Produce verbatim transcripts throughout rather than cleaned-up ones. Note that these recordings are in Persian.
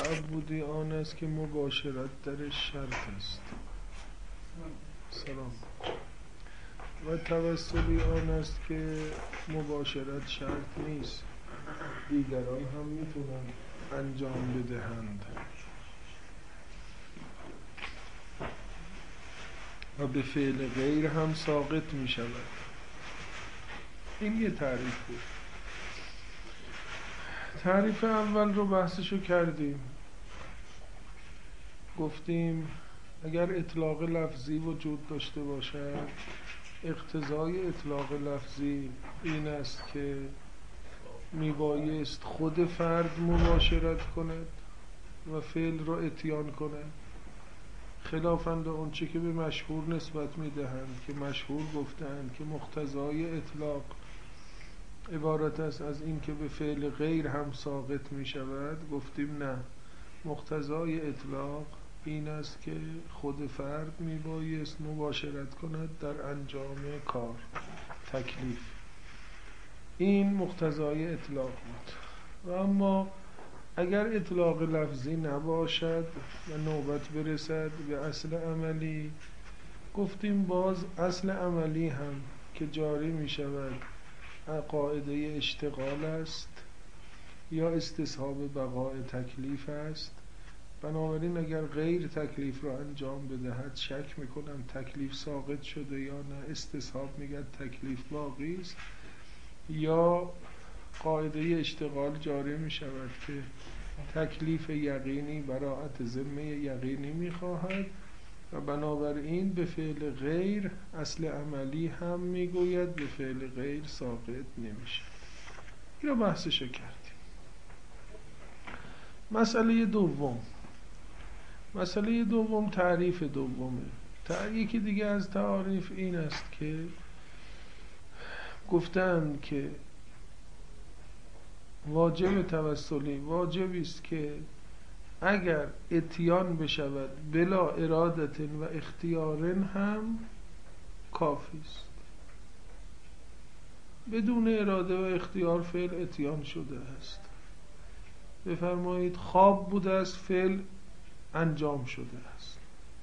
تعبدی آن است که مباشرت درش شرط است. سلام. و توسلی آن است که مباشرت شرط نیست، دیگران هم میتونن انجام بدهند و به فعل غیر هم ساقط می شود. این یه تعریف بود. تعریف اول رو بحثشو کردیم، گفتیم اگر اطلاق لفظی وجود داشته باشد، اقتضای اطلاق لفظی این است که میبایست خود فرد مباشرت کند و فعل رو اتیان کند، خلافاً به اون چه که به مشهور نسبت میدهند که مشهور گفتند که مقتضای اطلاق عبارت است از این که به فعل غیر هم ساقط می شود. گفتیم نه، مقتضای اطلاق این است که خود فرد می بایست مباشرت کند در انجام کار، تکلیف. این مقتضای اطلاق بود. و اما اگر اطلاق لفظی نباشد و نوبت برسد به اصل عملی، گفتیم باز اصل عملی هم که جاری می شود قاعده اشتغال است یا استصحاب بقاء تکلیف است. بنابراین اگر غیر تکلیف را انجام بدهد، شک میکنم تکلیف ساقط شده یا نه، استصحاب میگه تکلیف باقی است، یا قاعده اشتغال جاری میشود که تکلیف یقینی براءت ذمه یقینی میخواهد و بنابراین به فعل غیر اصل عملی هم میگوید به فعل غیر ساقط نمیشه. این رو بحثشو کردیم. مسئله دوم مسئله دوم تعریف دومه. یکی دیگه از تعاریف این است که گفتند که واجب توسلی واجبی است که اگر اتیان بشود بلا ارادت و اختیار هم کافی است. بدون اراده و اختیار فعل اتیان شده است. بفرمایید خواب بوده است، فعل انجام شده است.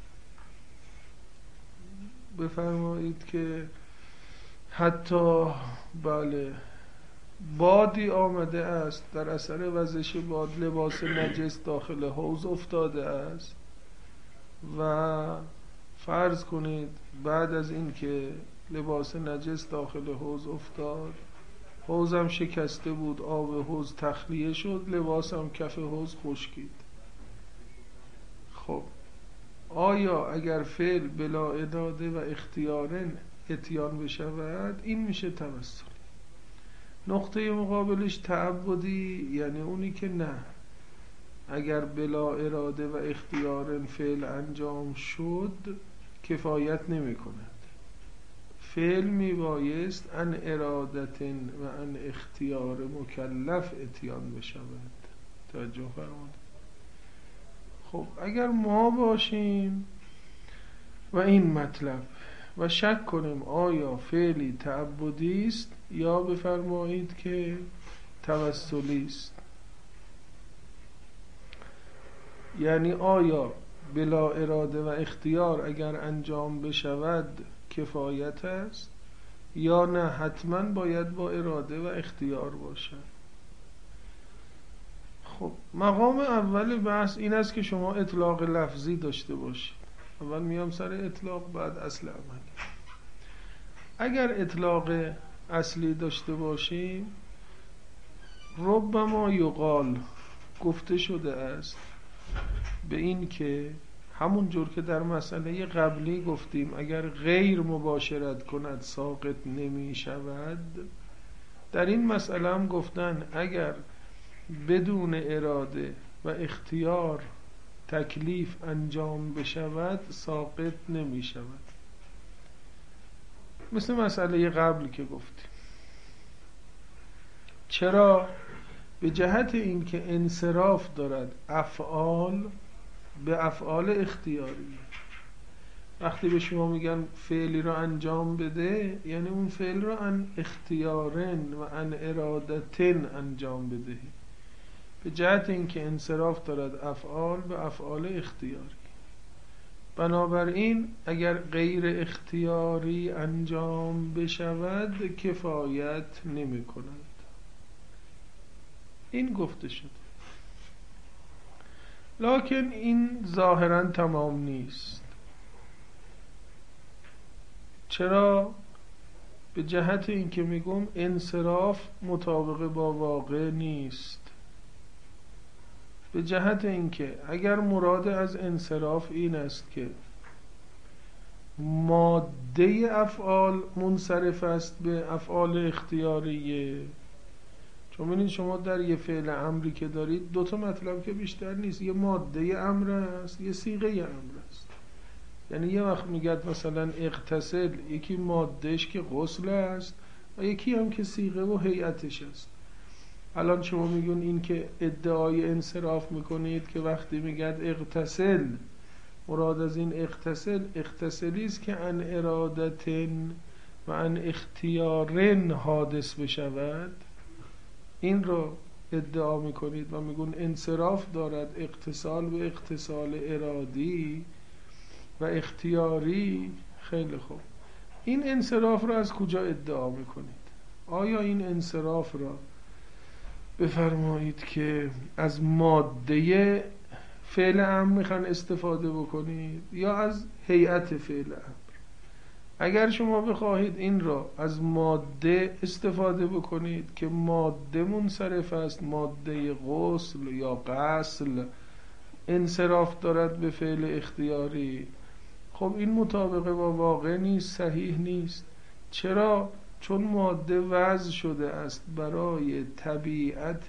بفرمایید که حتی بله بادی آمده است، در اثر وزش باد لباس نجس داخل حوض افتاده است و فرض کنید بعد از این که لباس نجس داخل حوض افتاد، حوضم شکسته بود، آب حوض تخلیه شد، لباسم کف حوض خشکید. خب آیا اگر فعل بلا اراده و اختیار اتیان بشود این میشه توسل؟ نقطه مقابلش تعبدی، یعنی اونی که نه، اگر بلا اراده و اختیار فعل انجام شد کفایت نمی کند. فعل می بایست ان ارادت و ان اختیار مکلف اتیان بشود. توجه فرمایید. خب اگر ما باشیم و این مطلب و شک کنیم آیا فعلی تعبدی است یا بفرمایید که توسلی است، یعنی آیا بلا اراده و اختیار اگر انجام بشود کفایت است یا نه حتما باید با اراده و اختیار باشد. خب مقام اول بحث این است که شما اطلاق لفظی داشته باشید. اول میام سر اطلاق، بعد اصل عملی. اگر اطلاق اصلی داشته باشیم، ربما یقال گفته شده است به این که همون جور که در مسئله قبلی گفتیم اگر غیر مباشرت کند ساقط نمی شود، در این مسئله هم گفتن اگر بدون اراده و اختیار تکلیف انجام بشود ساقط نمی شود. مثل مسئله قبل که گفتیم. چرا؟ به جهت اینکه انصراف دارد افعال به افعال اختیاری. وقتی به شما میگن فعلی را انجام بده، یعنی اون فعل را ان اختیارن و ان ارادتن انجام بدهی. به جهت اینکه انصراف دارد افعال به افعال اختیاری. بنابراین اگر غیر اختیاری انجام بشود کفایت نمی کند. این گفته شد. لکن این ظاهراً تمام نیست. چرا؟ به جهت اینکه میگم انصراف مطابق با واقع نیست. به جهت اینکه اگر مراد از انصراف این است که ماده افعال منصرف است به افعال اختیاریه، چون ببینید شما در یه فعل امری که دارید دو تا مطلب که بیشتر نیست، یه ماده امر است، یه صیغه امر است. یعنی یه وقت میگد مثلا اغتسل، یکی مادهش که غسل است و یکی هم که صیغه و هیئتش است. الان شما میگون این که ادعای انصراف میکنید که وقتی میگد اغتسل، مراد از این اغتسل اغتسلی است که ان ارادتن و ان اختیارن حادث بشود، این رو ادعا میکنید و میگون انصراف دارد اغتسال به اغتسال ارادی و اختیاری. خیلی خوب، این انصراف را از کجا ادعا میکنید؟ آیا این انصراف را بفرمایید که از ماده فعل امر میخوان استفاده بکنید یا از هیئت فعل امر؟ اگر شما بخواهید این را از ماده استفاده بکنید که ماده منصرف است، ماده غسل یا غسل انصراف دارد به فعل اختیاری، خب این مطابق با واقع نیست، صحیح نیست. چرا؟ چون ماده وضع شده است برای طبیعت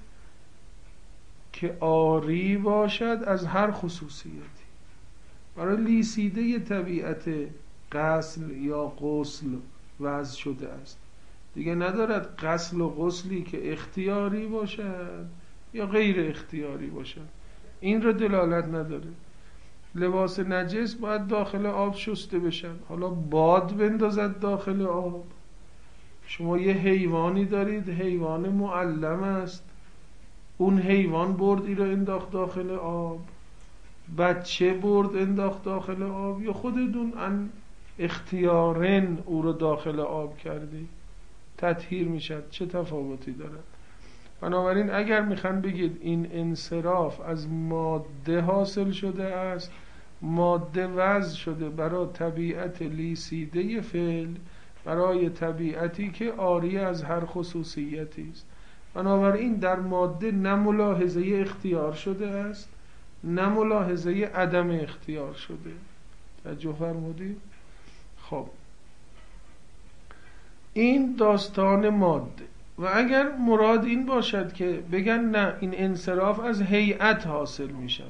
که عاری باشد از هر خصوصیتی، برای لیسیده طبیعت غسل یا غسل وضع شده است. دیگه ندارد غسل و غسلی که اختیاری باشد یا غیر اختیاری باشد، این رو دلالت نداره. لباس نجس باید داخل آب شسته بشن، حالا باد بندازد داخل آب. شما یه حیوانی دارید، حیوان معلم است، اون حیوان برد ای رو انداخت داخل آب، بچه برد انداخت داخل آب، یا خودتون ان اختیارن او رو داخل آب کردی، تطهیر میشد. چه تفاوتی دارد؟ بنابراین اگر میخوان بگید این انصراف از ماده حاصل شده است، ماده وضع شده برای طبیعت لیسیده فعل، برای طبیعتی که عاری از هر خصوصیتی است. بنابراین در ماده نه ملاحظه اختیار شده است نه ملاحظه عدم اختیار شده. توجه فرمودید؟ خب این داستان ماده. و اگر مراد این باشد که بگن نه این انصراف از هیئت حاصل می شود،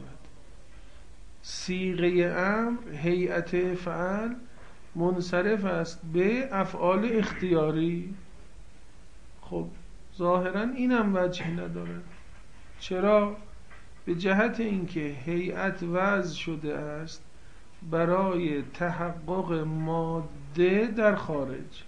صیغه امر هیئت فعل منصرف است به افعال اختیاری، خب ظاهرا اینم وجه نداره. چرا؟ به جهت اینکه هیئت وضع شده است برای تحقق ماده در خارج.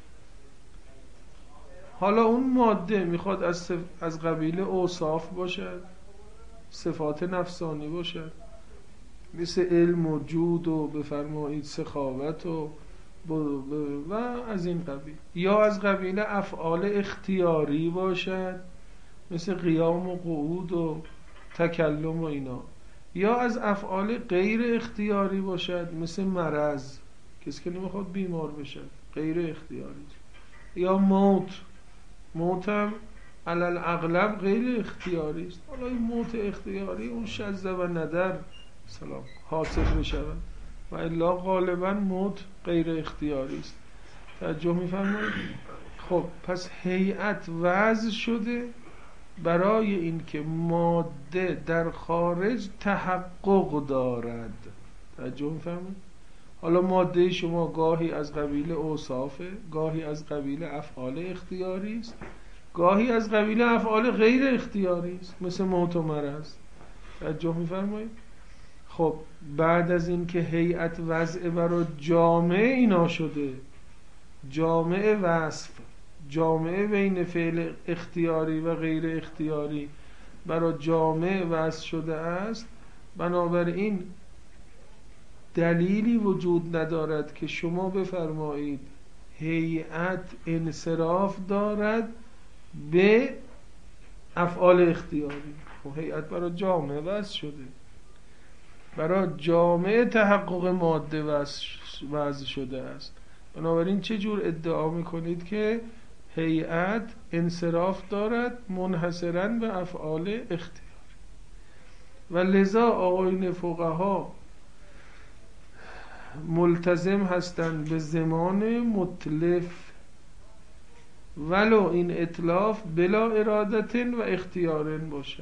حالا اون ماده میخواد از, صف... از قبیل اوصاف باشد، صفات نفسانی باشد، مثل علم و جود و بفرمایید سخاوت و ب... ب... و از این قبیل، یا از قبیل افعال اختیاری باشد مثل قیام و قعود و تکلم و اینا، یا از افعال غیر اختیاری باشد مثل مرض، کسی که نمیخواد بیمار بشه غیر اختیاری، یا موت، موت هم علل اغلب غیر اختیاری است. حالا این موت اختیاری اون شذ و ندر سلام حاصل بشود و الا غالبا موت غیر اختیاری است. توجه می‌فرمایید؟ خب پس هیئت وضع شده برای اینکه ماده در خارج تحقق دارد. توجه می‌فرمایید؟ حالا ماده شما گاهی از قبیل اوصافه، گاهی از قبیل افعال اختیاری است، گاهی از قبیل افعال غیر اختیاری است مثل موت و مرض. توجه می‌فرمایید؟ خب بعد از این که هیئت وضع برای جامعه اینا شده، جامعه وصف، جامعه بین فعل اختیاری و غیر اختیاری برای جامع وضع شده است، بنابراین دلیلی وجود ندارد که شما بفرمایید هیئت انصراف دارد به افعال اختیاری. خب هیئت برای جامع وضع شده، برای جامع تحقق ماده وضع شده است. بنابراین چه جور ادعا میکنید که هیئت انصراف دارد منحصراً به افعال اختیاری؟ و لذا آقایون فقها ملتزم هستند به زمان متلف ولو این اتلاف بلا ارادت و اختیار باشد.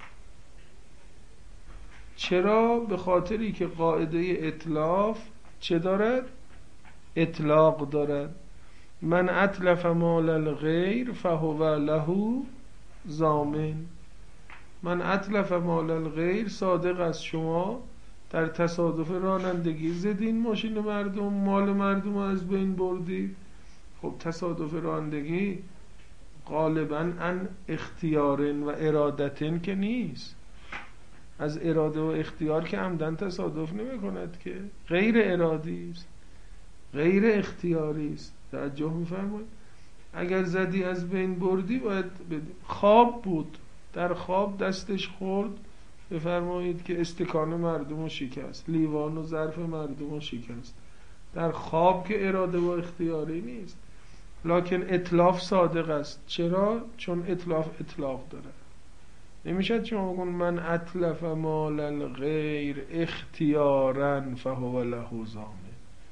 چرا؟ به خاطری که قاعده اتلاف چه دارد؟ اطلاق دارد. من اتلف مال الغیر فهو له ضامن. من اتلف مال الغیر، صادق از شما در تصادف رانندگی زدین ماشین مردم، مال مردم از بین بردید. خب تصادف رانندگی غالباً ان اختیارن و ارادتن که نیست، از اراده و اختیار که عمدن تصادف نمی کند، که غیر ارادی است، غیر اختیاری است. توجه می‌فرمایید؟ اگر زدی از بین بردی باید بدی. خواب بود، در خواب دستش خورد، بفرمایید که استکان مردم رو شکست، لیوان و ظرف مردم رو شکست. در خواب که اراده و اختیاری نیست، لکن اتلاف صادق است. چرا؟ چون اتلاف اطلاق داره. نمیشه شما بگون من اتلف مال الغیر اختیارا فهو له ضامن،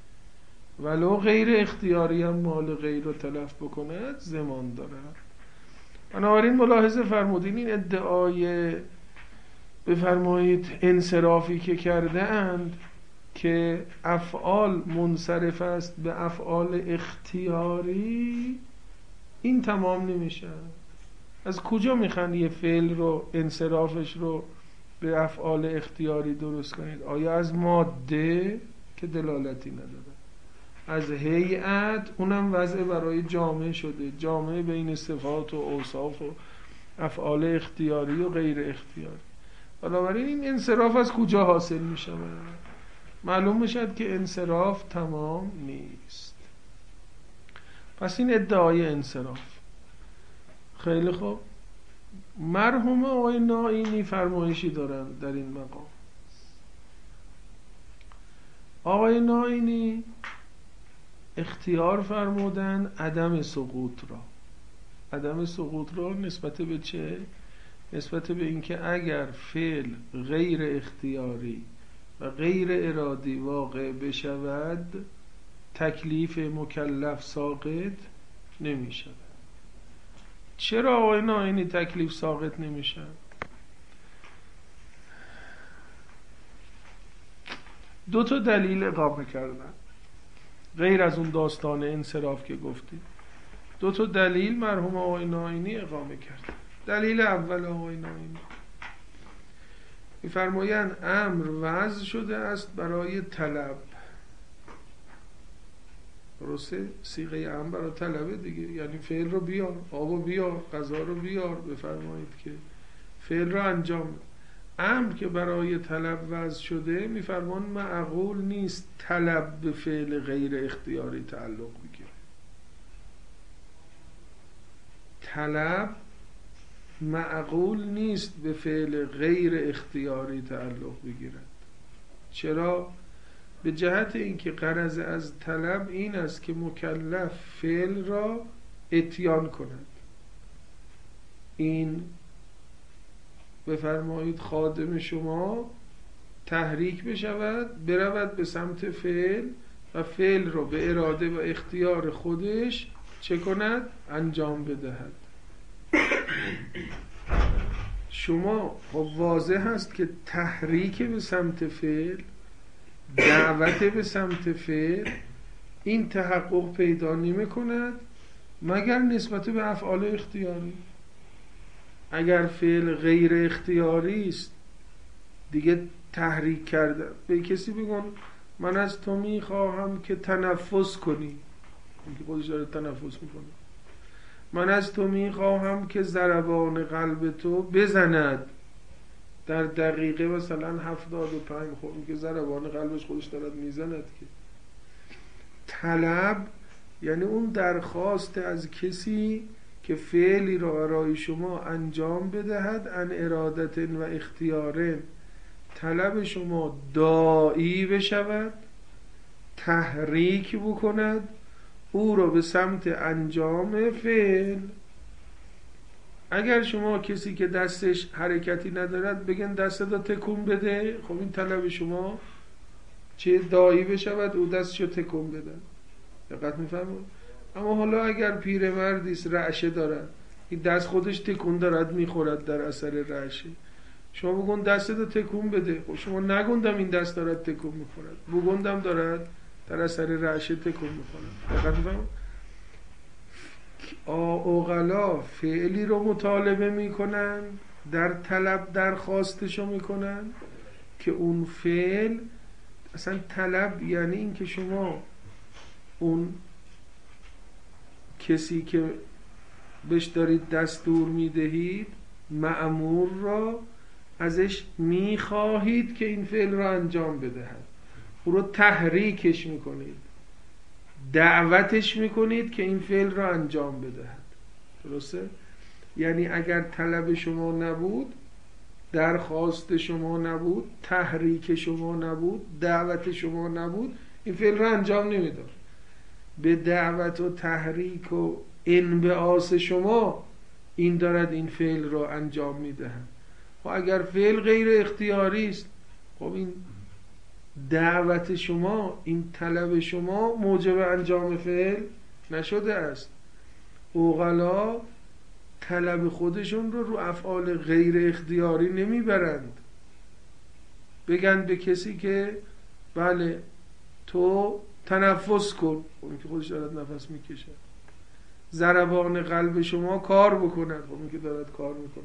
ولو غیر اختیاری هم مال غیر رو تلف بکند ضمان داره. بنابراین ملاحظه فرمودین این ادعای بفرمایید انصرافی که کرده اند که افعال منصرف است به افعال اختیاری، این تمام نمیشه. از کجا میخوان یه فعل رو انصرافش رو به افعال اختیاری درست کنید؟ آیا از ماده که دلالتی نداره، از هیئت اونم وضع برای جامعه شده، جامعه بین صفات و اوصاف و افعال اختیاری و غیر اختیاری. بنابراین این انصراف از کجا حاصل میشه؟ معلوم میشد که انصراف تمام نیست. پس این ادعای انصراف. خیلی خوب، مرحوم آقای نائینی فرمایشی دارن در این مقام. آقای نائینی اختیار فرمودن عدم سقوط را. عدم سقوط را نسبت به چه؟ نسبت به اینکه اگر فعل غیر اختیاری و غیر ارادی واقع بشود، تکلیف مکلف ساقط نمی شود. چرا آقای نائینی تکلیف ساقط نمی شود؟ دو تا دلیل اقامه کردن غیر از اون داستان انصراف که گفتیم. دو تا دلیل مرحوم آقای نائینی اقامه کرد. دلیل اول آقای نائینی می‌فرمایند امر وضع شده است برای طلب. درسته؟ صیغه امر برای طلبه دیگه، یعنی فعل رو بیار، آب رو بیار، غذا رو بیار، بفرمایید که فعل رو انجام. امر که برای طلب وضع شده می‌فرمان معقول نیست طلب به فعل غیر اختیاری تعلق بگیره. طلب معقول نیست به فعل غیر اختیاری تعلق بگیرد. چرا؟ به جهت اینکه غرض از طلب این است که مکلف فعل را اتیان کند. این بفرمایید خادم شما تحریک بشود، برود به سمت فعل و فعل را به اراده و اختیار خودش چه کند؟ انجام بدهد. شما واضح هست که تحریک به سمت فعل، دعوت به سمت فعل، این تحقق پیدا نمی کند مگر نسبت به افعال اختیاری. اگر فعل غیر اختیاری است دیگه تحریک کرده. به کسی بگن من از تو می خواهم که تنفس کنی، اینکه خودش داره تنفس میکنه. من از تو میخواهم که ضربان قلب تو بزند در دقیقه مثلا هفتاد و پنج. خب که ضربان قلبش خودش دارد میزند که. طلب یعنی اون درخواست از کسی که فعلی را برای شما انجام بدهد، ان ارادت و اختیار، طلب شما داعی بشود، تحریک بکند او را به سمت انجام فعل. اگر شما کسی که دستش حرکتی ندارد بگن دست را تکون بده، خب این طلب شما چه داعی بشود او دستشو تکون بده. دقت میفهمون؟ اما حالا اگر پیرمردی است رعشه دارد، این دست خودش تکون دارد میخورد در اثر رعشه، شما بگون دست رو تکون بده، خب شما نگوندم این دست دارد تکون میخورد، بگوندم دارد در اثر رعشه تکون میخورد. دقت میفهمون؟ عقلا فعلی رو مطالبه میکنن، در طلب درخواستشو میکنن که اون فعل، اصلا طلب یعنی این که شما اون کسی که بهش دارید دستور میدهید، مأمور را ازش میخواهید که این فعل را انجام بدهد، او رو تحریکش میکنید، دعوتش میکنید که این فعل را انجام بدهد. درسته؟ یعنی اگر طلب شما نبود، درخواست شما نبود، تحریک شما نبود، دعوت شما نبود، این فعل را انجام نمیداد. به دعوت و تحریک و انبعاث شما این دارد این فعل را انجام میدهد. و اگر فعل غیر اختیاری است، خب این دعوت شما، این طلب شما موجب انجام فعل نشده است. عقلا طلب خودشون رو رو افعال غیر اختیاری نمیبرند. بگن به کسی که بله تو تنفس کن، اون که خودش دارد نفس میکشه. ضربان قلب شما کار بکند، اون که دارد کار میکنه.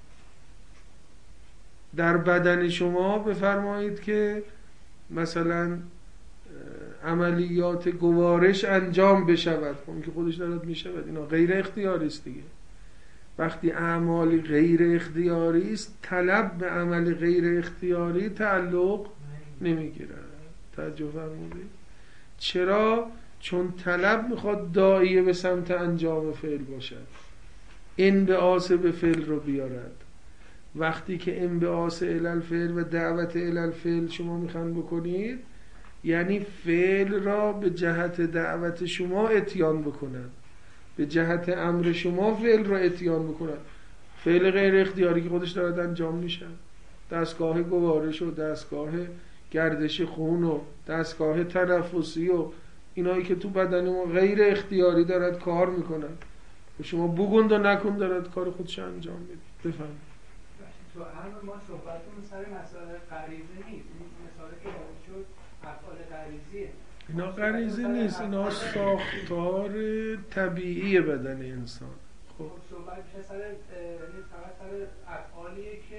در بدن شما بفرمایید که مثلا عملیات گوارش انجام بشود، اون که خودش دارد میشود. اینا غیر اختیاری است دیگه. وقتی اعمال غیر اختیاری است، طلب به عمل غیر اختیاری تعلق نمیگیرد. توجه فرمودید؟ چرا؟ چون طلب میخواد داعیه به سمت انجام فعل باشد، انبعاث به فعل رو بیارد. وقتی که انبعاث الالفعل و دعوت الالفعل شما میخوان بکنید، یعنی فعل را به جهت دعوت شما اتیان بکند، به جهت امر شما فعل را اتیان بکند. فعل غیر اختیاری که خودش دارد انجام میشه، دستگاه گوارش و دستگاه گردش خون و دستگاه تنفسی و اینایی که تو بدن ما غیر اختیاری دارد کار میکنن، و شما بگوند و نکن دارد کار خودش انجام میده. بفهم. تو هم ما صحبتمون سر مسائل غریزه نیست. این مسائلی که شد افعال غریزیه. اینا غریزی نیست، اینا ساختار طبیعی بدن انسان. خب صحبت میشه سر فقط سر افعالیه که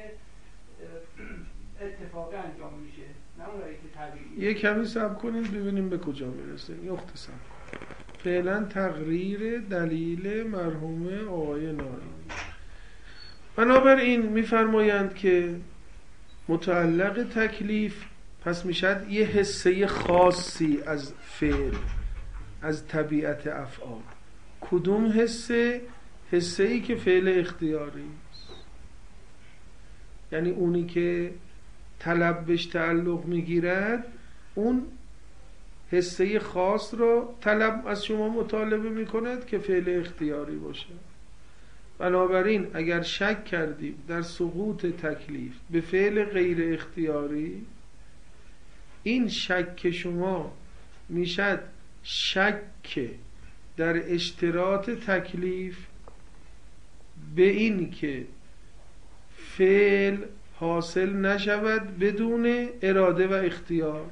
اتفاقی انجام میشه، نه اونایی که طبیعیه. یه کمی صبر کنیم ببینیم به کجا میرسیم. یختصر فعلا تقریر دلیل مرحوم آقای نائی. بنابراین میفرمایند که متعلق تکلیف پس میشد یه حسه خاصی از فعل، از طبیعت افعال. کدوم حسه؟ حسه ای که فعل اختیاری است، یعنی اونی که طلب بهش تعلق میگیرد، اون حسه خاص را طلب از شما مطالبه میکند که فعل اختیاری باشه. بنابراین اگر شک کردیم در سقوط تکلیف به فعل غیر اختیاری، این شک شما میشد شک در اشتراط تکلیف به این که فعل حاصل نشود بدون اراده و اختیار.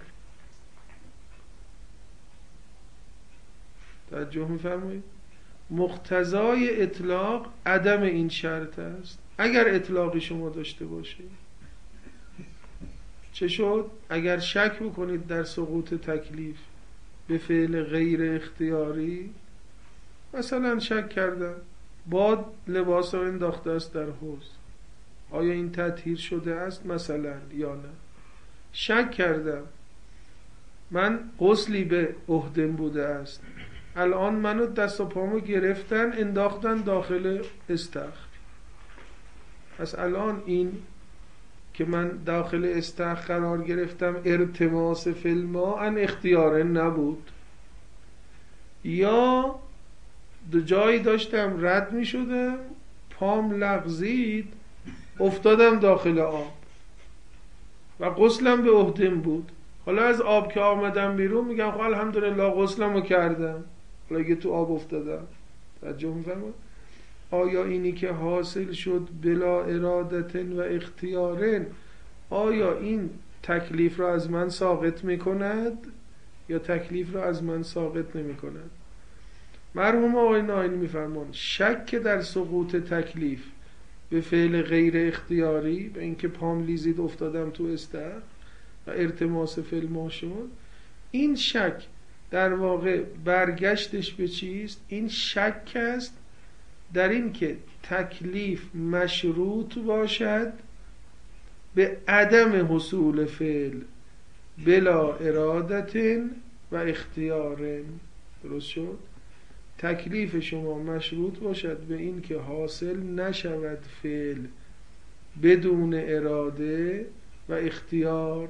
توجه می‌فرمایید؟ مقتضای اطلاق عدم این شرط است. اگر اطلاقی شما داشته باشید چه شد؟ اگر شک بکنید در سقوط تکلیف به فعل غیر اختیاری، مثلا شک کردم باد لباس را انداخته است در حوض، آیا این تطهیر شده است مثلا یا نه؟ شک کردم، من غسلی به عهدم بوده است، الان منو دست و پامو گرفتن انداختن داخل استخر، پس الان این که من داخل استخر قرار گرفتم ارتماس فی الماء ان اختیاره نبود، یا دو جایی داشتم رد می شدم پام لغزید افتادم داخل آب و غسلم به عهدم بود، حالا از آب که آمدم بیرون میگم خب الحمدلله غسلمو کردم، حالا اگه تو آب افتادم. توجه می‌فرمایید؟ آیا اینی که حاصل شد بلا ارادت و اختیار، آیا این تکلیف را از من ساقط میکند یا تکلیف را از من ساقط نمیکند؟ مرحوم آقای ناینی میفرمان شک در سقوط تکلیف به فعل غیر اختیاری، به اینکه پام لیزید افتادم تو استخر و ارتماس فی الماء شد، این شک در واقع برگشتش به چیست؟ این شک است در این که تکلیف مشروط باشد به عدم حصول فعل بلا ارادت و اختیار. درست شد؟ تکلیف شما مشروط باشد به این که حاصل نشود فعل بدون اراده و اختیار.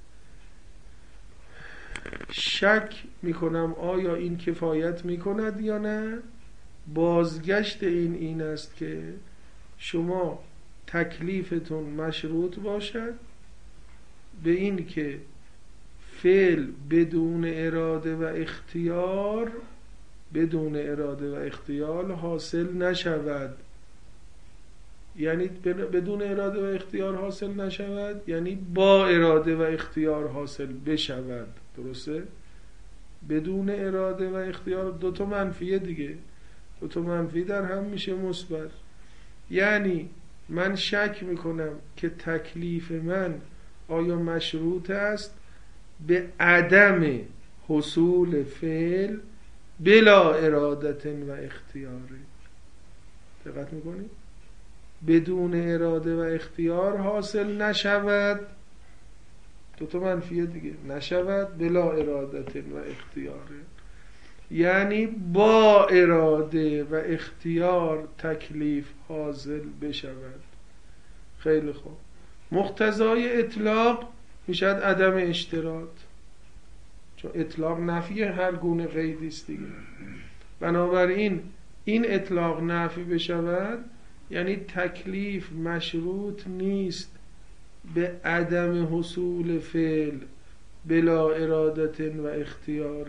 شک میکنم آیا این کفایت میکند یا نه؟ بازگشت این این است که شما تکلیفتون مشروط باشد به این که فعل بدون اراده و اختیار بدون اراده و اختیار حاصل نشود. یعنی بدون اراده و اختیار حاصل نشود یعنی با اراده و اختیار حاصل بشود. درسته؟ بدون اراده و اختیار دوتا منفیه دیگه، دوتا منفی در هم میشه مثبت. یعنی من شک میکنم که تکلیف من آیا مشروط است به عدم حصول فعل بلا ارادت و اختیار. دقت میکنید؟ بدون اراده و اختیار حاصل نشود، دوتا منفیه دیگه، نشود بلا ارادت و اختیار، یعنی با اراده و اختیار تکلیف حاصل بشود. خیلی خوب. مقتضای اطلاق میشد عدم اشتراط، چون اطلاق نفی هر گونه قیدی است دیگه. بنابراین این اطلاق نفی بشود یعنی تکلیف مشروط نیست به عدم حصول فعل بلا ارادت و اختیار.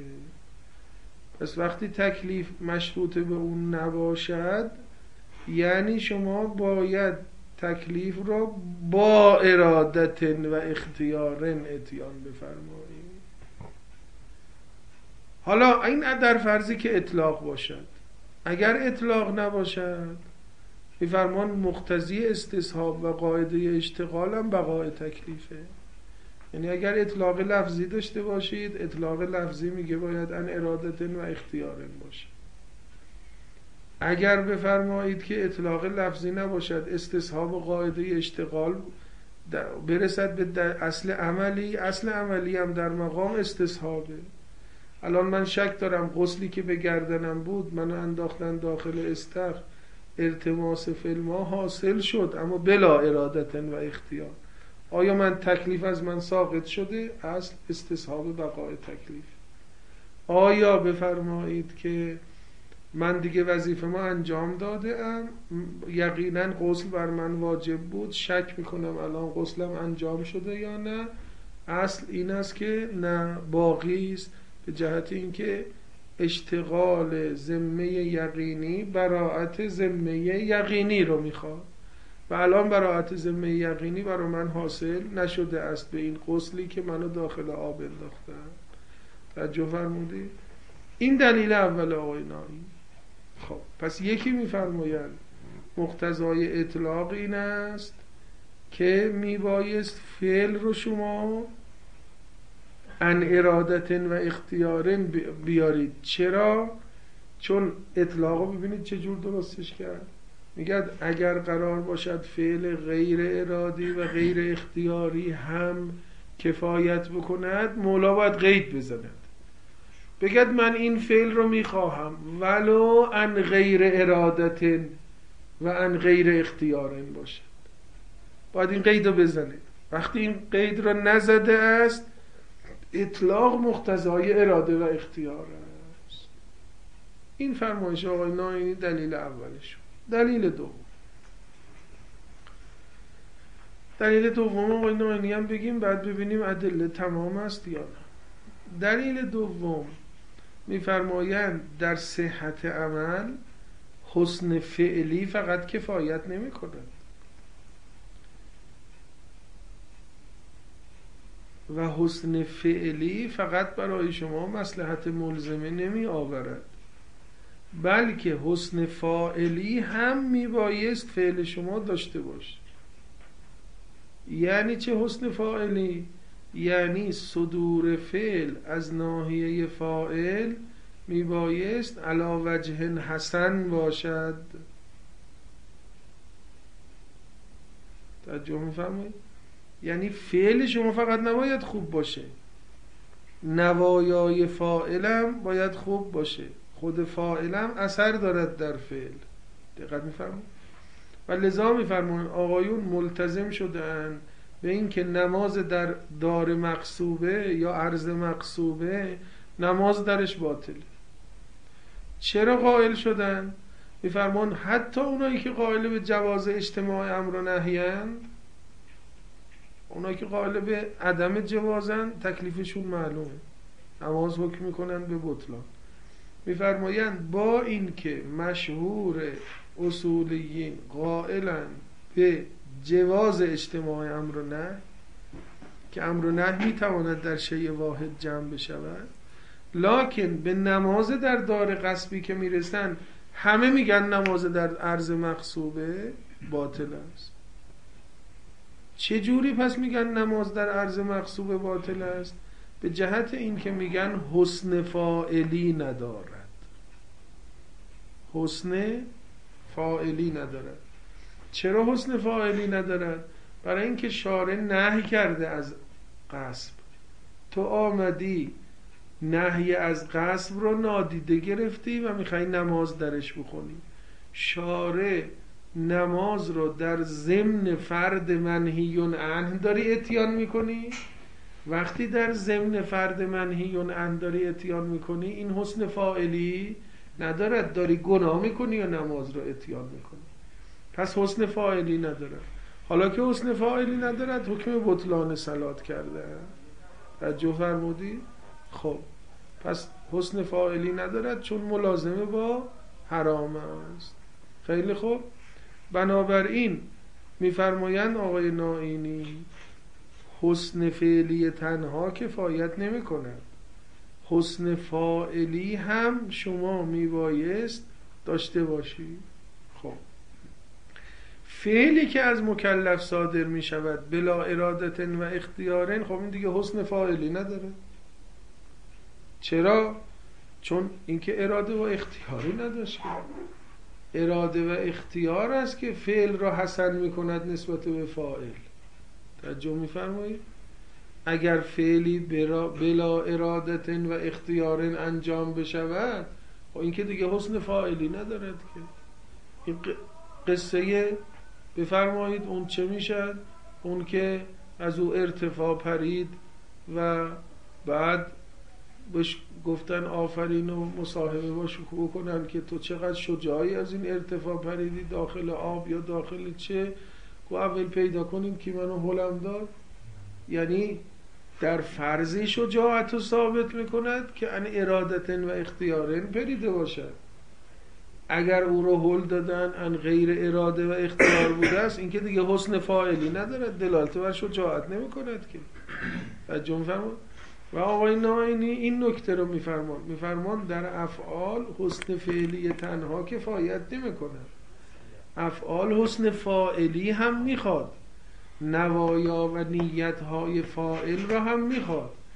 پس وقتی تکلیف مشروط به اون نباشد یعنی شما باید تکلیف را با ارادت و اختیار اتیان بفرمایید. حالا این در فرضی که اطلاق باشد. اگر اطلاق نباشد میفرمان مقتضی استصحاب و قاعده اشتغال هم بقای تکلیفه. یعنی اگر اطلاق لفظی داشته باشید، اطلاق لفظی میگه باید ان ارادت و اختیار باشه. اگر بفرمایید که اطلاق لفظی نباشد، استصحاب و قاعده اشتغال برسد به اصل عملی، اصل عملی هم در مقام استصحابه. الان من شک دارم غسلی که به گردنم بود منو انداختن داخل استخر، ارتماس فی الماء حاصل شد اما بلا ارادت و اختیار، آیا من تکلیف از من ساقط شده؟ اصل استصحاب بقای تکلیف. آیا بفرمایید که من دیگه وظیفه ما انجام داده ام، یقینا غسل بر من واجب بود، شک میکنم الان غسلم انجام شده یا نه؟ اصل این است که نه، باقی است، به جهت اینکه اشتغال ذمه یقینی براءت ذمه یقینی رو میخواد و الان براءت ذمه یقینی برای من حاصل نشده است به این غسلی که منو داخل آب انداختن. توجه فرمودید؟ این دلیل اول آقای نائی. خب پس یکی میفرمایند مقتضای اطلاق این است که میبایست فعل رو شما ان ارادت و اختیار بیارید. چرا؟ چون اطلاق رو ببینید چه جور درستش کرد. میگه اگر قرار باشد فعل غیر ارادی و غیر اختیاری هم کفایت بکند، مولا باید قید بزند، بگد من این فعل رو میخواهم ولو ان غیر ارادت و ان غیر اختیار باشد. باید این قید رو بزنه. وقتی این قید رو نزده است، اطلاق مقتضای اراده و اختیار است. این فرمایش آقای ناینی دلیل اولش. دلیل دوم، دلیل دوم آقای ناینی هم بگیم بعد ببینیم ادله تمام است یا نه. دلیل دوم میفرمایند در صحت عمل حسن فعلی فقط کفایت نمی کند و حسن فعلی فقط برای شما مصلحت ملزمه نمی آورد، بلکه حسن فاعلی هم می بایست فعل شما داشته باشه. یعنی چه حسن فاعلی؟ یعنی صدور فعل از ناحیه فاعل می بایست علی وجه حسن باشد. توجه می‌فرمایید؟ یعنی فعل شما فقط نباید خوب باشه، نوایای فاعلم باید خوب باشه، خود فاعلم اثر دارد در فعل. دقت می‌فرمایید؟ و لذا می‌فرمایند آقایون ملتزم شدن به این که نماز در دار مقصوبه یا عرض مقصوبه نماز درش باطله. چرا قائل شدن؟ می‌فرمایند حتی اونایی که قائل به جواز اجتماع امر و نهی‌اند، اونایی که قائل به عدم جوازن تکلیفشون معلومه، نماز حکم میکنن به بطلان. میفرمایند با این که مشهور اصولیین قائلن به جواز اجتماع امر و نهی، که امر و نهی میتواند در شیء واحد جمع بشود، لکن به نماز در دار غصبی که میرسن همه میگن نماز در عرض مغصوبه باطل است. چه جوری پس میگن نماز در عرض مغصوبه باطل است؟ به جهت این که میگن حسن فاعلی ندارد. حسن فاعلی ندارد. چرا حسن فاعلی ندارد؟ برای اینکه شارع نهی کرده از غصب، تو آمدی نهی از غصب رو نادیده گرفتی و میخوای نماز درش بخونی. شارع نماز رو در ضمن فرد منهی عنه داری اتیان میکنی. وقتی در ضمن فرد منهی عنه داری اتیان میکنی، این حسن فاعلی ندارد، داری گناه میکنی یا نماز رو اتیان میکنی. پس حسن فاعلی ندارد. حالا که حسن فاعلی ندارد، حکم بطلان صلات کرده. توجه فرمودی؟ خب پس حسن فاعلی ندارد چون ملازمه با حرام است. خیلی خوب. بنابراین میفرمایند آقای نائینی حسن فعلی تنها کفایت نمی کند، حسن فاعلی هم شما میبایست داشته باشی. خب فعلی که از مکلف صادر می شود بلا ارادت و اختیارن، خب این دیگه حسن فاعلی نداره. چرا؟ چون اینکه اراده و اختیاری نداشت. اراده و اختیار است که فعل را حسن می کند نسبت به فاعل. توجه می فرمایید؟ اگر فعلی بلا ارادت و اختیار انجام بشود، خب این که دیگه حسن فاعلی ندارد که. این قصه بفرمایید اون چه میشد؟ اون که از او ارتفاع پرید و بعد بهش گفتن آفرین و مصاحبه باش بکنن که تو چقدر شجاعی از این ارتفاع پریدی، داخل آب یا داخل چه؟ گو اول پیدا کنیم که منو هلم داد. یعنی در فرضی شجاعت رو ثابت میکند که ان ارادتن و اختیارن پریده باشد. اگر او رو هل دادن ان غیر اراده و اختیار بوده است، این که دیگه حسن فاعلی ندارد، دلالت بر شجاعت نمی کند که. توجه می‌فرمایید؟ و آقای نائینی این نکته رو میفرمان میفرمان در افعال حسن فعلی تنها کفایت نمی کند، افعال حسن فاعلی هم میخواد، نوایا و نیت های فاعل را هم میخواد.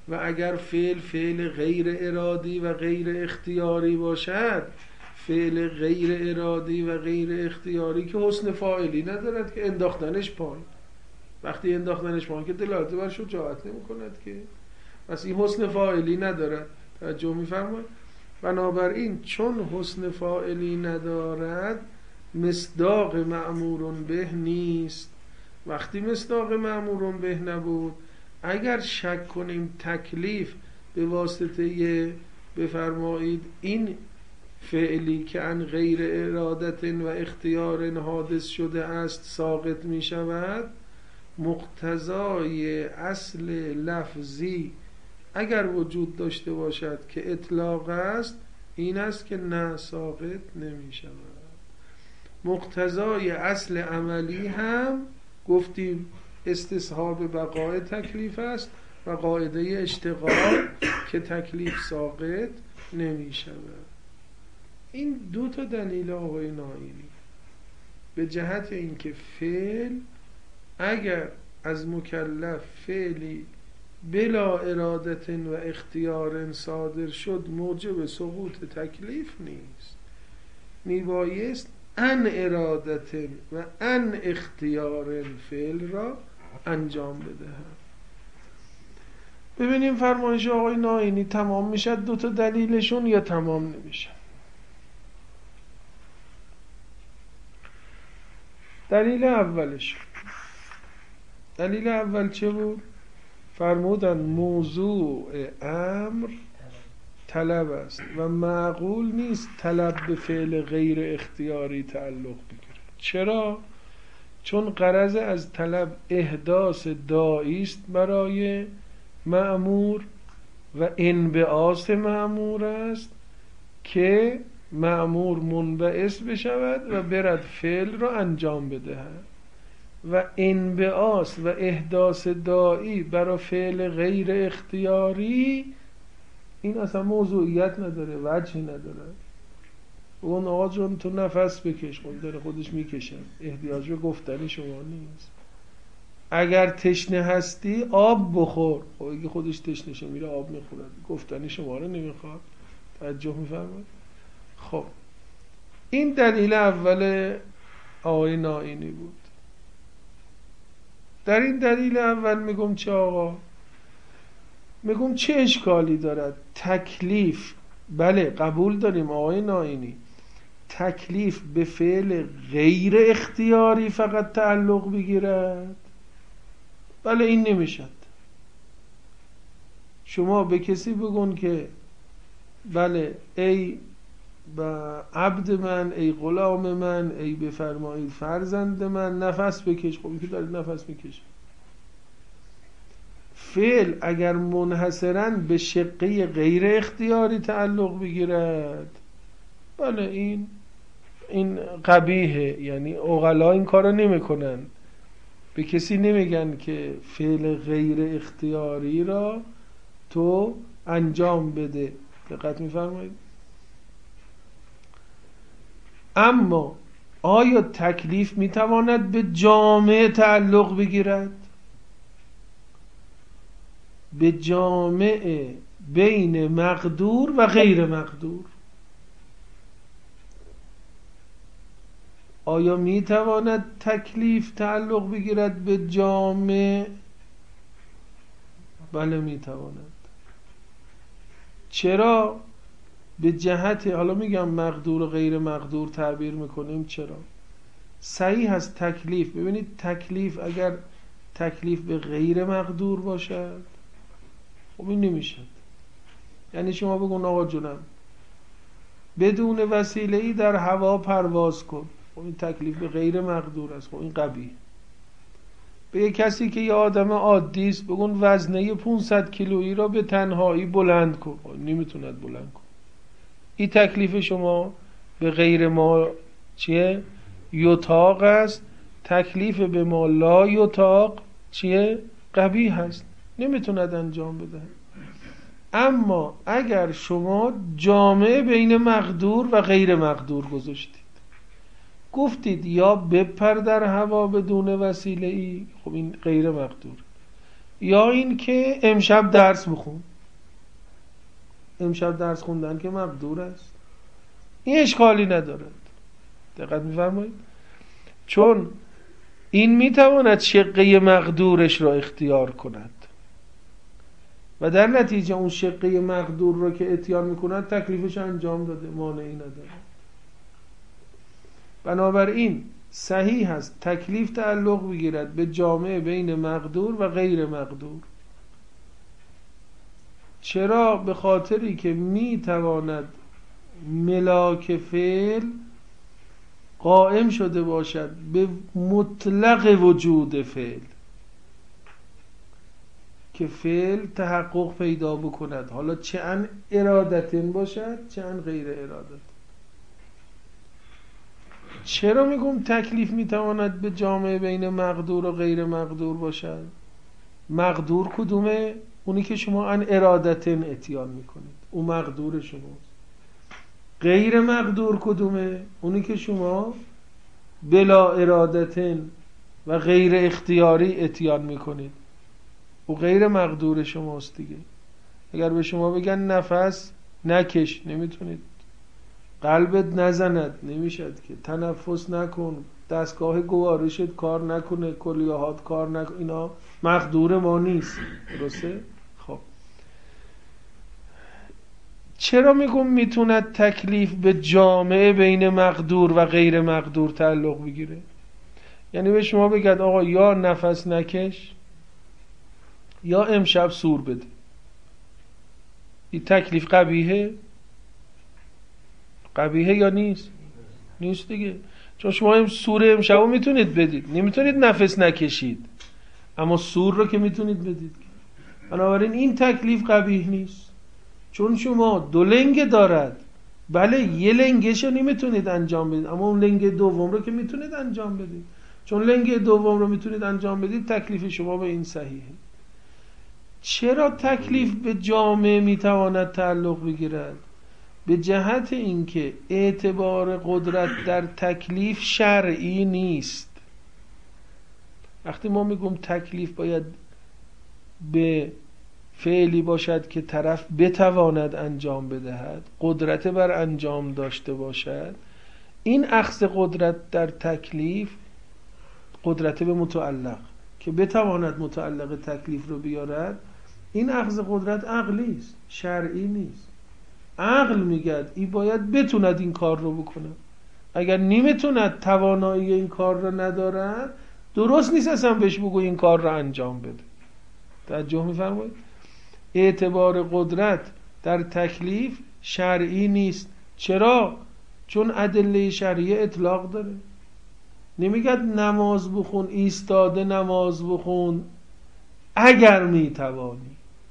و اگر فعل فعل غیر ارادی و غیر اختیاری باشد، فعل غیر ارادی و غیر اختیاری که حسن فاعلی ندارد که انداختنش پایین، وقتی انداختنش پایین که دلالت بر شجاعت نمی کند که، پس این حسن فاعلی ندارد. توجه می‌فرمایید؟ بنابراین چون حسن فاعلی ندارد مصداق مأمور به نیست. وقتی مصداق مأمور به نبود، اگر شک کنیم تکلیف به واسطه بفرمایید این فعلی که عن غیر ارادت و اختیار حادث شده است ساقط می شود، مقتضای اصل لفظی اگر وجود داشته باشد که اطلاق است، این است که نه ساقط نمی شود. مقتضای اصل عملی هم گفتیم استصحاب بقای تکلیف است و قاعده اشتغال که تکلیف ساقط نمی شود. این دو تا دلیل آقای نائینی به جهت اینکه فعل اگر از مکلف فعلی بلا ارادت و اختیار صادر شد موجب سقوط تکلیف نیست، میبایست ان ارادت و ان اختیار فعل را انجام بدهد. ببینیم فرمایش آقای نائینی تمام میشه دو تا دلیلشون یا تمام نمیشه. دلیل اولش، دلیل اول چه بود؟ فرمودن موضوع امر طلب است و معقول نیست طلب به فعل غیر اختیاری تعلق بگیره. چرا؟ چون غرض از طلب احداث داعی است برای مأمور و انبعاث مأمور است که مأمور منبعث بشود و برد فعل را انجام بدهد، و انبعاث و احداث داعی برای فعل غیر اختیاری این اصلا موضوعیت نداره، وجهی نداره. اون آقا جون تو نفس بکش، خود داره خودش میکشه، احتیاج به گفتنی شما نیست. اگر تشنه هستی آب بخور، خب اگه خودش تشنه شه میره آب میخورد، گفتنی شما رو نمیخواد. توجه میفرمایید؟ خب این دلیل اول آقای نائینی بود. در این دلیل اول میگم چه آقا؟ میگم چه اشکالی دارد تکلیف، بله قبول داریم آقای نائینی، تکلیف به فعل غیر اختیاری فقط تعلق بگیرد، بله این نمیشد. شما به کسی بگون که بله ای با عبد من، ای غلام من، ای بفرمایید فرزند من نفس بکش، خب این که داره نفس میکشه. فعل اگر منحصراً به شقه غیر اختیاری تعلق بگیرد، بله این این قبیحه، یعنی عقلا این کارو نمیکنن، به کسی نمیگن که فعل غیر اختیاری را تو انجام بده. دقت میفرمایید؟ اما آیا تکلیف میتواند به جامعه تعلق بگیرد؟ به جامعه بین مقدور و غیر مقدور آیا میتواند تکلیف تعلق بگیرد به جامعه؟ بله میتواند. چرا؟ به جهت، حالا میگم مقدور و غیر مقدور تعبیر میکنیم، چرا؟ صحیح هست تکلیف، ببینید تکلیف اگر تکلیف به غیر مقدور باشد خب این نمیشد. یعنی شما بگون آقا جونم بدون وسیله‌ای در هوا پرواز کن، خب این تکلیف به غیر مقدور است، خب این قبیح. به یک کسی که یه آدم عادی است بگون وزنه پانصد کیلویی را به تنهایی بلند کن، خب نمیتوند بلند کن. این تکلیف شما به غیر ما چیه؟ یطاق است. تکلیف به ما لا یطاق چیه؟ قبیح است، نمیتوند انجام بده. اما اگر شما جامعه بین مقدور و غیر مقدور گذاشتید، گفتید یا بپر در هوا بدون وسیله ای، خب این غیر مقدور، یا این که امشب درس بخون. امشب درس خوندن که مقدور است، این اشکالی ندارد. دقت می‌فرمایید؟ چون این میتواند شقه مقدورش را اختیار کند و در نتیجه اون شقه مقدور را که اتیان میکند تکلیفش انجام داده، مانعی نداره. بنابراین صحیح است تکلیف تعلق بگیرد به جامعه بین مقدور و غیر مقدور. چرا؟ به خاطری که میتواند ملاک فعل قائم شده باشد به مطلق وجود فعل، که فعل تحقق پیدا بکند، حالا چه ان ارادتن باشد چه ان غیر ارادت. چرا میگم تکلیف میتواند به جامعه بین مقدور و غیر مقدور باشد؟ مقدور کدومه؟ اونی که شما ان ارادتن اتیان میکنید، اون مقدور شماست. غیر مقدور کدومه؟ اونی که شما بلا ارادتن و غیر اختیاری اتیان میکنید، او غیر مقدور شماست دیگه. اگر به شما بگن نفس نکش، نمیتونید. قلبت نزند، نمیشد که. تنفس نکن، دستگاه گوارشت کار نکنه، کلیهات کار نکنه، اینا مقدور ما نیست. درسته؟ خب چرا میگم میتوند تکلیف به جامعه بین مقدور و غیر مقدور تعلق بگیره؟ یعنی به شما بگد آقا یا نفس نکش یا امشب سور بده، این تکلیف قبیحه؟ قبیحه یا نیست؟ نیست دیگه. چون شما این سور امشب رو میتونید بدید، نمیتونید نفس نکشید، اما سور رو که میتونید بدید. بنابراین این تکلیف قبیح نیست، چون شما دو لنگ دارد. بله یه لنگش رو نمیتونید انجام بدید، اما اون لنگ دوم رو که میتونید انجام بدید. چون لنگ دوم رو میتونید انجام بدید، تکلیف شما به این صحیحه. چرا تکلیف به جامعه میتواند تعلق بگیرد؟ به جهت اینکه اعتبار قدرت در تکلیف شرعی نیست. وقتی ما میگم تکلیف باید به فعلی باشد که طرف بتواند انجام بدهد، قدرت بر انجام داشته باشد، این اخذ قدرت در تکلیف قدرت به متعلق که بتواند متعلق تکلیف رو بیارد، این اخذ قدرت عقلی است، شرعی نیست. عقل میگد این باید بتوند این کار رو بکنه. اگر نمیتوند، توانایی این کار رو ندارد، درست نیست اصلا بهش بگو این کار رو انجام بده. توجه میفرمایید؟ اعتبار قدرت در تکلیف شرعی نیست. چرا؟ چون ادله شرعی اطلاق داره. نمیگد نماز بخون، ایستاده نماز بخون اگر میتوانی.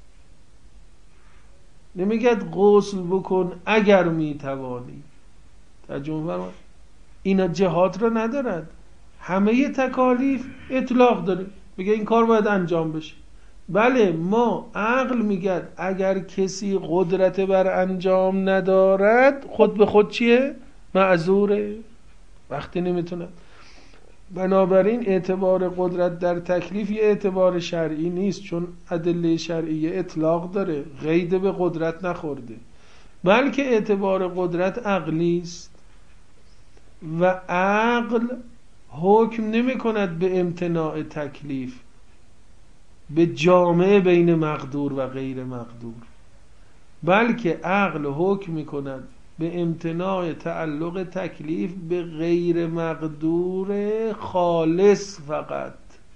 نمیگد غسل بکن اگر میتوانی. ترجمه فرمایید؟ اینا جهات رو ندارد. همه تکالیف اطلاق داره، میگه این کار باید انجام بشه. بله ما عقل میگد اگر کسی قدرت بر انجام ندارد، خود به خود چیه؟ معذوره وقتی نمیتونه. بنابراین اعتبار قدرت در تکلیف یه اعتبار شرعی نیست، چون ادله شرعی اطلاق داره، قید به قدرت نخورده، بلکه اعتبار قدرت عقلی است و عقل حکم نمی کند به امتناع تکلیف به جامعه بین مقدور و غیر مقدور، بلکه عقل حکم می کند به امتناع تعلق تکلیف به غیر مقدور خالص فقط.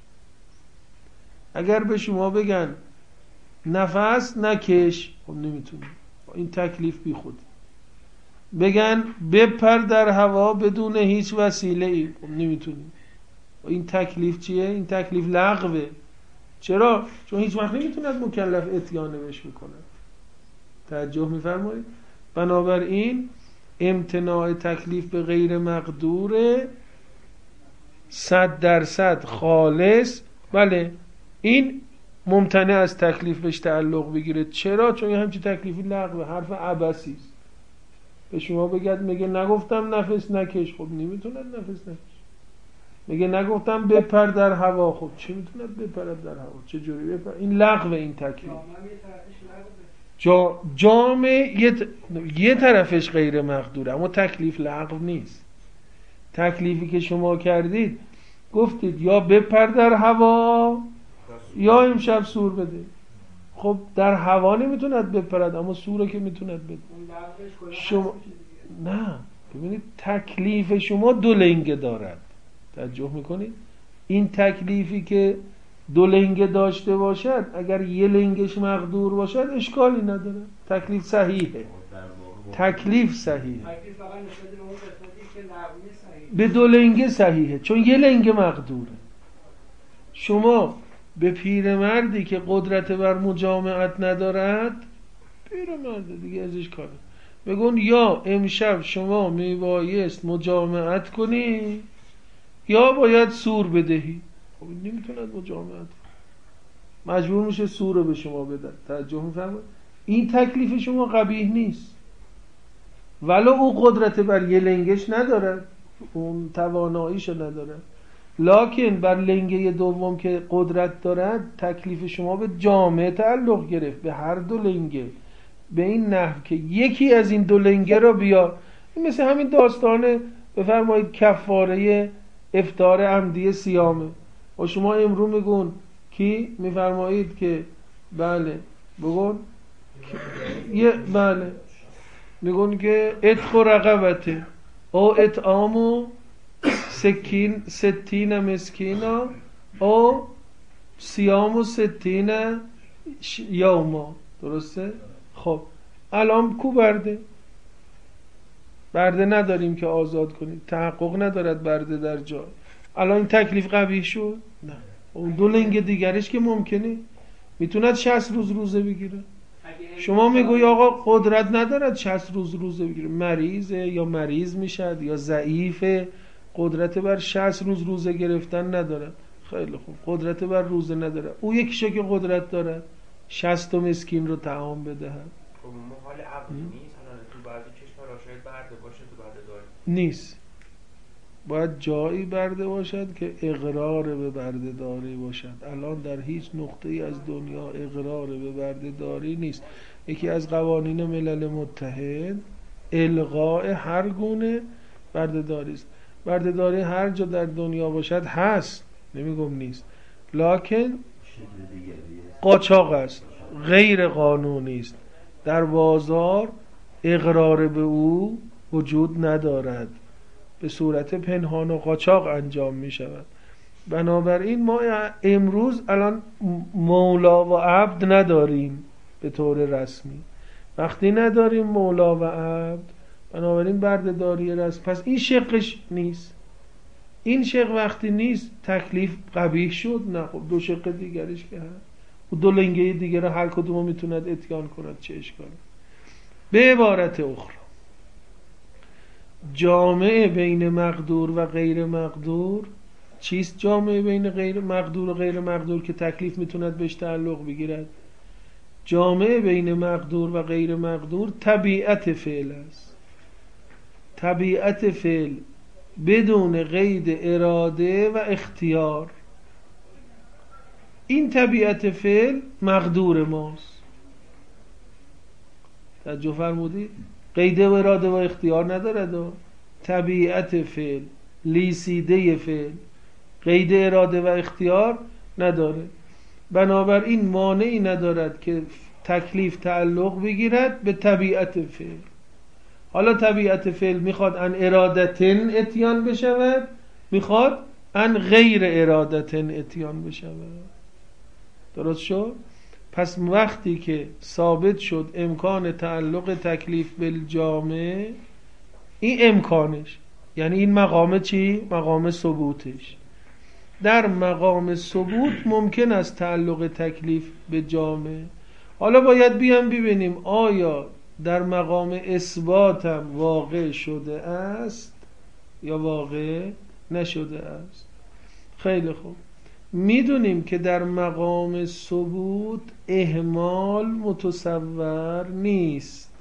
اگر به شما بگن نفس نکش، خب نمیتونی، این تکلیف بی خود. بگن بپر در هوا بدون هیچ وسیله ای، خب نمیتونی، این تکلیف چیه؟ این تکلیف لغوه. چرا؟ چون هیچ وقت نمیتوند مکلف اتیان بهش بکنه. توجه میفرمایید؟ بنابراین امتناع تکلیف به غیر مقدور صد درصد خالص. بله این ممتنع از تکلیف بهش تعلق بگیره. چرا؟ چون یه همچی تکلیفی لغوه، حرف عبثی است. به شما بگد میگه نگفتم نفس نکش، خب نمیتوند نفس نکش. میگه نگفتم بپر در هوا. خب چی میتوند بپرد در هوا؟ چه جوری بپر؟ این لغو این تکلیف. جا جام یه, ت... یه طرفش غیر مقدوره اما تکلیف لغو نیست. تکلیفی که شما کردید گفتید یا بپر در هوا یا امشب سور بده. خب در هوا نمیتوند بپرد اما سور که میتوند بده. شما نه ببینید تکلیف شما دو لنگه دارد. توجه میکنید این تکلیفی که دو لنگه داشته باشد اگر یه لنگش مقدور باشد اشکالی نداره. تکلیف صحیحه. تکلیف صحیحه به دو لنگه صحیحه چون یه لنگه مقدوره. شما به پیرمردی که قدرت بر مجامعت ندارد، پیرمرد دیگه ازش کاره، بگون یا امشب شما میبایست مجامعت کنی یا باید سور بدهی. خب نمیتوند مجامعت، مجبور میشه سور رو به شما بده. توجه میفرمایید این تکلیف شما قبیح نیست ولو او قدرت بر یه لنگش ندارد، اون تواناییشو ندارد، لکن بر لنگه دوم که قدرت دارد تکلیف شما به جامعه تعلق گرفت، به هر دو لنگه، به این نحو که یکی از این دو لنگه را بیا. این مثل همین داستانه بفرمایید کفاره افطار عمدی صیامه و شما امرو میگون کی میفرمایید که بله بگون یه بله میگون که اتق رقبته او اطعام سکین ستین مسکینا او صیام و ستین یوما. درسته؟ خب الان کو برده؟ برده نداریم که آزاد کنیم، تحقق ندارد برده در جای. الان این تکلیف قبیح شد؟ نه. اون دو لنگ دیگرش که ممکنه میتوند شصت روز روزه بگیره. شما میگوی آقا قدرت ندارد شصت روز روزه بگیره، مریضه یا مریض میشد یا ضعیفه، قدرت بر شصت روز روزه گرفتن ندارد. خیلی خوب قدرت بر روزه ندارد، او یکیشه که قدرت دارد شصت مسکین رو طعام بدهد. خب محال عقل نیست الان تو بعضی کشورها شاید برده باشه تو برده داری نیست، باید جایی برده باشد که اقرار به برده داری باشد. الان در هیچ نقطه ای از دنیا اقرار به برده داری نیست. یکی از قوانین ملل متحد الغاء هر گونه برده داری است. برده داری هر جا در دنیا باشد هست، نمیگم نیست، لکن قاچاق است، غیر قانونی است، در بازار اقرار به او وجود ندارد، به صورت پنهان و قاچاق انجام می شود. بنابراین ما امروز الان مولا و عبد نداریم به طور رسمی. وقتی نداریم مولا و عبد بنابراین بردهداری رسم، پس این شقش نیست. این شق وقتی نیست تکلیف قبیح شد. نه خب دو شق دیگرش که هست و دو لنگه دیگر رو هر کدوم میتوند اتیان کند، چه اشکالی. به عبارت اخرى جامعه بین مقدور و غیر مقدور چیست؟ جامعه بین غیر مقدور و غیر مقدور که تکلیف میتوند بهش تعلق بگیرد. جامعه بین مقدور و غیر مقدور طبیعت فعل است. طبیعت فعل بدون قید اراده و اختیار. این طبیعت فعل مقدور ماست. توجه فرمودید؟ قید و اراده و اختیار ندارد و طبیعت فعل، لیسیده فعل قید اراده و اختیار نداره. بنابراین مانعی ندارد که تکلیف تعلق بگیرد به طبیعت فعل. حالا طبیعت فعل میخواد ان ارادتن اتیان بشود، میخواد ان غیر ارادتن اتیان بشود. درست شد؟ پس وقتی که ثابت شد امکان تعلق تکلیف بالجامع، این امکانش یعنی این مقام چی؟ مقام ثبوتش. در مقام ثبوت ممکن است تعلق تکلیف به جامع. حالا باید بیام ببینیم آیا در مقام اثبات هم واقع شده است یا واقع نشده است. خیلی خوب، میدونیم که در مقام ثبوت اهمال متصور نیست.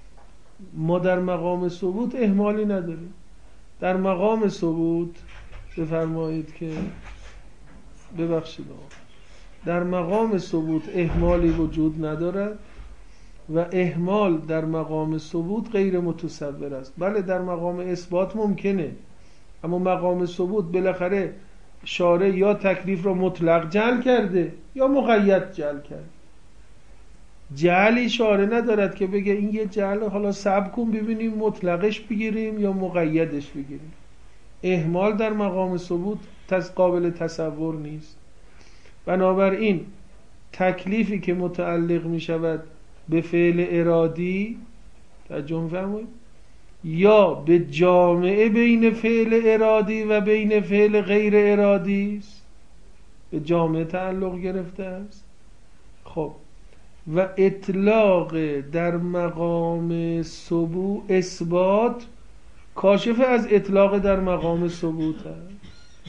ما در مقام ثبوت اهمالی نداریم. در مقام ثبوت بفرمایید که ببخشید آقا، در مقام ثبوت اهمالی وجود ندارد و اهمال در مقام ثبوت غیر متصور است. بله در مقام اثبات ممکنه، اما مقام ثبوت بالاخره شارع یا تکلیف را مطلق جعل کرده یا مقید جعل کرده. جعلی شارع ندارد که بگه این یه جعل، حالا صبر کن ببینیم مطلقش بگیریم یا مقیدش بگیریم. اهمال در مقام ثبوت قابل تصور نیست. بنابراین تکلیفی که متعلق می شود به فعل ارادی، ترجمه فرمایید، یا به جامعه بین فعل ارادی و بین فعل غیر ارادی است، به جامعه تعلق گرفته است. خب و اطلاق در مقام ثبوت اثبات کاشف از اطلاق در مقام ثبوت است.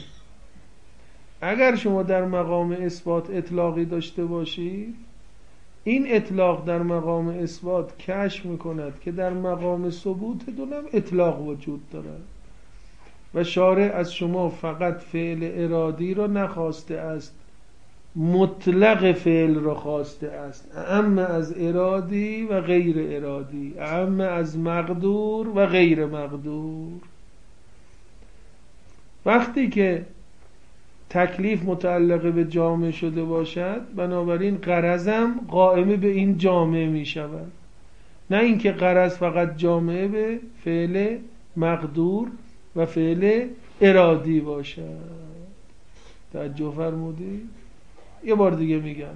اگر شما در مقام اثبات اطلاقی داشته باشید، این اطلاق در مقام اثبات کشف میکند که در مقام ثبوت دونم اطلاق وجود دارد و شارع از شما فقط فعل ارادی را نخواسته است، مطلق فعل را خواسته است، اعم از ارادی و غیر ارادی، اعم از مقدور و غیر مقدور. وقتی که تکلیف متعلق به جامعه شده باشد، بنابراین غرضم قائم به این جامعه می شود، نه اینکه غرض فقط جامعه به فعل مقدور و فعل ارادی باشد. توجه فرمودید؟ یه بار دیگه میگم،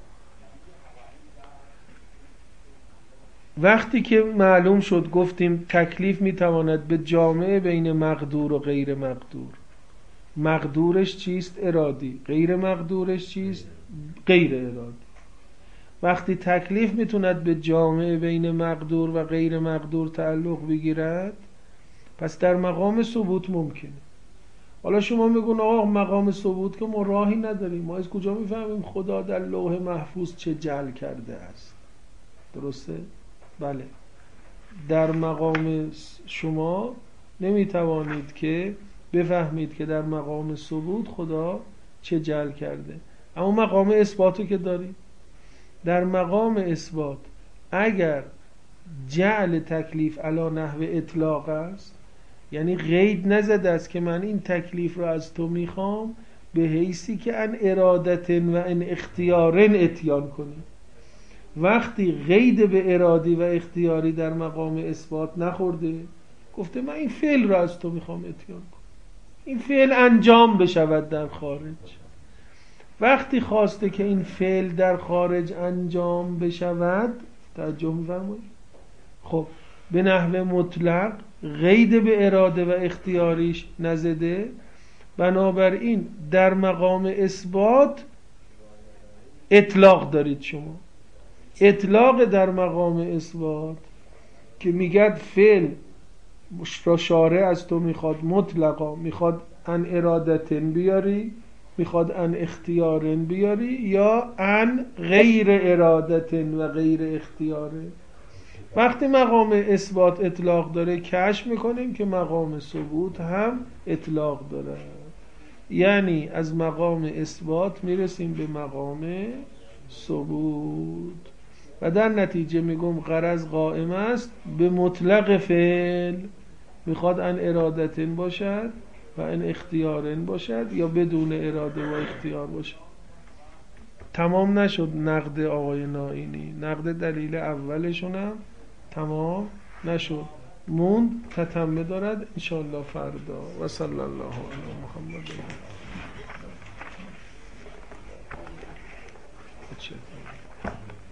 وقتی که معلوم شد گفتیم تکلیف میتواند به جامعه بین مقدور و غیر مقدور، مقدورش چیست؟ ارادی، غیر مقدورش چیست؟ غیر ارادی. وقتی تکلیف میتوند به جامعه بین مقدور و غیر مقدور تعلق بگیرد، پس در مقام ثبوت ممکنه. حالا شما میگون آقا مقام ثبوت که ما راهی نداریم، ما از کجا میفهمیم خدا در لوح محفوظ چه جعل کرده است؟ درسته؟ بله، در مقام شما نمیتوانید که بفهمید که در مقام ثبوت خدا چه جعل کرده، اما مقام اثباتو که دارید. در مقام اثبات اگر جعل تکلیف علی نحو اطلاق است، یعنی قید نزده است که من این تکلیف را از تو میخوام به حیثی که ان ارادت و ان اختیارن اتیان کنی، وقتی قید به ارادی و اختیاری در مقام اثبات نخورده، گفته من این فعل را از تو میخوام اتیان کنم، این فعل انجام بشود در خارج. وقتی خواسته که این فعل در خارج انجام بشود، توجه می‌فرمایید، خب به نحو مطلق قید به اراده و اختیاریش نزده، بنابراین در مقام اثبات اطلاق دارید شما. اطلاق در مقام اثبات که میگد فعل را شارع از تو میخواد مطلقا، میخواد ان ارادتن بیاری، میخواد ان اختیارن بیاری، یا ان غیر ارادتن و غیر اختیارن. وقتی مقام اثبات اطلاق داره، کشف میکنیم که مقام ثبوت هم اطلاق داره، یعنی از مقام اثبات میرسیم به مقام ثبوت و در نتیجه میگم غرض قائم است به مطلق فعل، میخواد ان ارادتن باشد و ان اختیارن باشد یا بدون اراده و اختیار باشد. تمام نشد نقد آقای نائینی، نقد دلیل اولشون هم تمام نشد، موند تتمه دارد انشاءالله فردا. و صلی الله علی محمد. چه